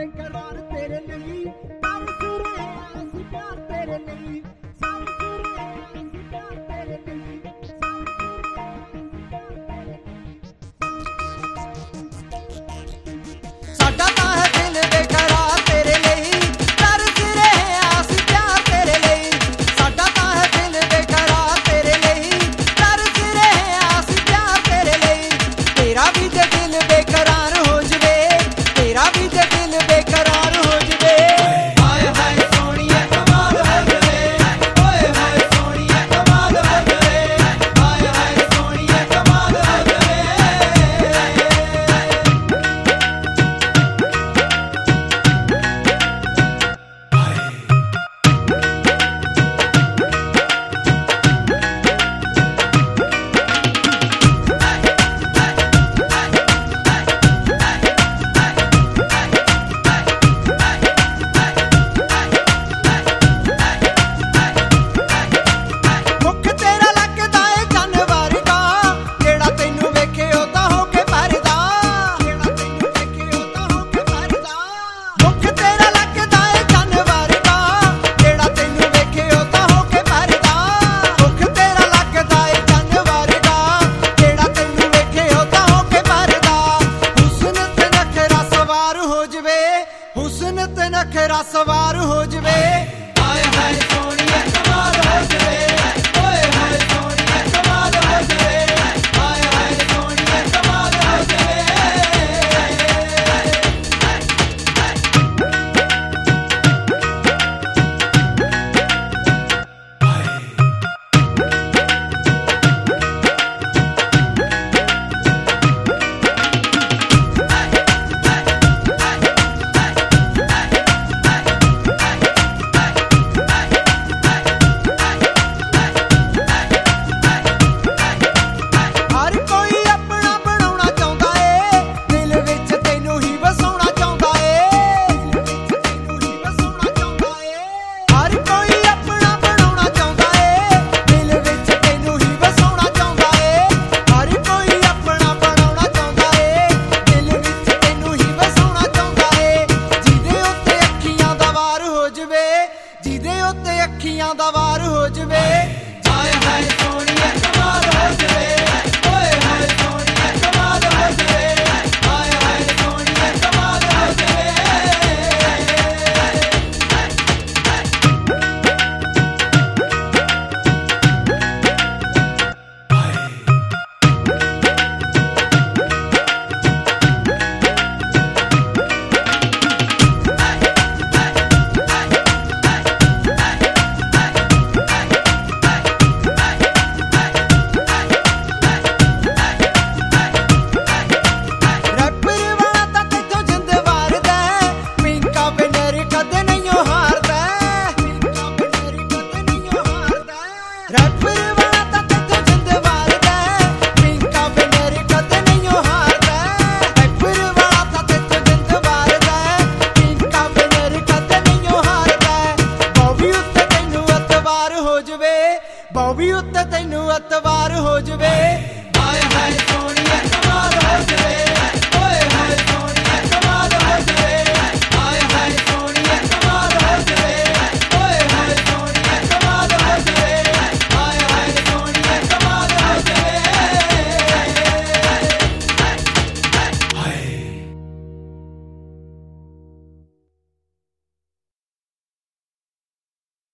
बेकरार तेरे लिए तरस रहे हैं ਅਸੀਂ प्यार तेरे लिए तरस रहे हैं ਅਸੀਂ प्यार तेरे लिए ਸਾਡਾ ਤਾਂ ਹੈ ਦਿਲ ਬੇਕਰਾਰ ਤੇਰੇ ਲਈ ਤਰਸ ਰਹੇ ਹਾਂ ਅਸੀਂ ਪਿਆਰ ਤੇਰੇ ਲਈ ਸਾਡਾ ਤਾਂ ਹੈ ਦਿਲ ਬੇਕਰਾਰ ਤੇਰੇ ਲਈ ਤਰਸ ਰਹੇ ਹਾਂ ਅਸੀਂ ਪਿਆਰ ਤੇਰੇ ਲਈ ਤੇਰਾ ਵੀ ਜੇ ਦਿਲ ਬੇਕਰਾਰ ਹੋ ਜਵੇ ਤੇਰਾ ਵੀ ਜੇ ਦਿਲ ਬੇਕਰਾਰ ਹੋ ਜਵੇ ਹਾਏ ਹਾਏ ਸੋਹਣੀਏ ਕਮਾਲ ਹੋ ਜਵੇ ਓਏ ਹੋਏ ਸੋਹਣੀਏ ਕਮਾਲ ਹੋ ਜਵੇ ਹਾਏ ਹਾਏ ਸੋਹਣੀਏ ਕਮਾਲ ਹੋ ਜਵੇ ਮੁੱਖ ਤੇਰਾ ਲੱਗਦਾ ਏ ਚੰਨ ਵਰਗਾ ਜਿਹੜਾ ਤੈਨੂੰ ਵੇਖੇ ਉਹ ਤਾਂ ਹੋ ਕੇ ਮਰਦਾ ਜਿਹੜਾ ਤੈਨੂੰ ਵੇਖੇ ਉਹ ਤਾਂ ਹੋ ਕੇ ਮਰਦਾ ਮੁੱਖ ਤੇਰਾ ਲੱਗਦਾ ਏ ਚੰਨ ਵਰਗਾ ਜਿਹੜਾ ਤੈਨੂੰ ਵੇਖੇ ਉਹ ਤਾਂ ਹੋ ਕੇ ਮਰਦਾ ਮੁੱਖ ਤੇਰਾ ਲੱਗਦਾ ਏ ਚੰਨ ਵਰਗਾ ਜਿਹੜਾ ਤੈਨੂੰ ਵੇਖੇ ਉਹ ਤਾਂ ਹੋ ਕੇ ਮਰਦਾ ਹੁਸਨ ਤੇ ਨਖਰਾ ਸਵਾਰ ਹੋ ਜਵੇ ਹੁਸਨ ਤੇ ਨਖਰਾ ਸਵਾਰ ਹੋ ਜਵੇ ਹਾਏ ਹਾਏ